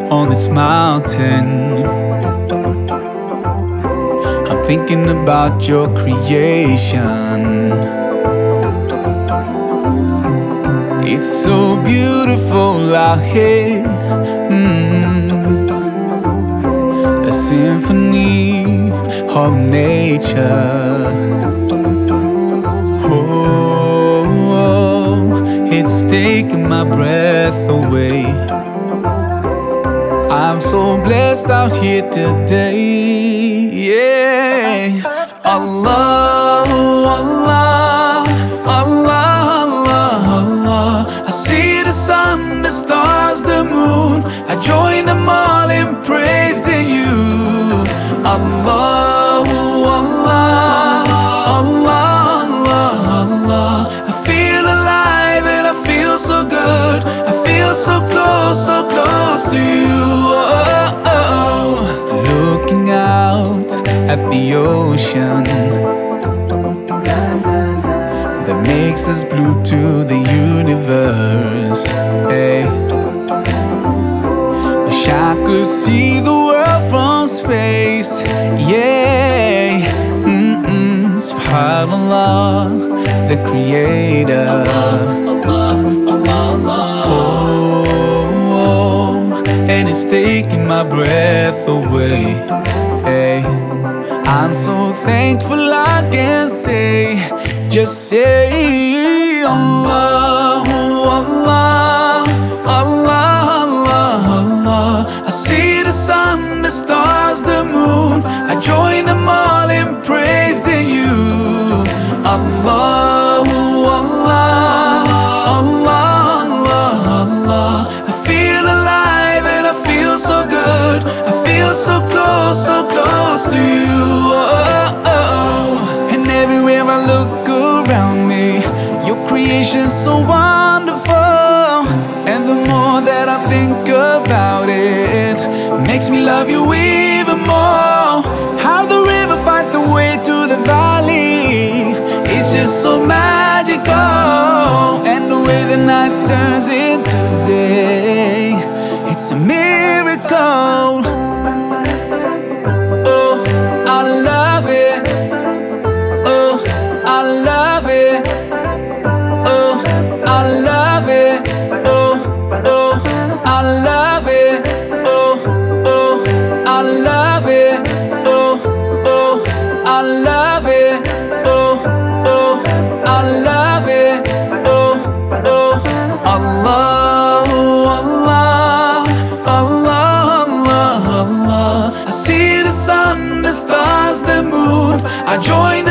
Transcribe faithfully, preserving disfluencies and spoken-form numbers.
on this mountain. I'm thinking about your creation. It's so beautiful out here. mm. A symphony of nature. Oh, it's taking my breath away. I'm so blessed out here today. Yeah, Allah, Allah, Allah, Allah, Allah. I see the sun, the stars, the moon. I join them all in praising you. Allah, Allah, Allah, Allah, Allah. I feel alive and I feel so good. I feel so close, so close to you. Oh, oh. Looking out at the ocean that makes us blue to the universe. Hey, wish I could see the world from space. Yeah, mm-mm. Subhanallah, the creator. Oh, and it's taking my breath away. Hey, I'm so thankful I can say, just say Allah, Allah, Allah, Allah, Allah. I see the sun, the stars, the moon. I join them all in praising you. Allah, Allah, Allah, Allah, Allah. I feel alive and I feel so good. I feel so close, so close to you. Oh, oh. And everywhere I look around me, your creation's so wonderful. And the more that I think about it, makes me love you even more. How the river finds the way to the valley, it's just so magical. And the way the night turns into day, it's a miracle. Oh, I love it. Oh, I love it. Oh, I love it. Oh, oh, I love it. Oh, oh, I love it. Oh, oh, I love it. Oh, oh, I love it. Oh, oh, Allah, Allah, Allah, Allah, Allah. I see the sun, the stars, the moon. I join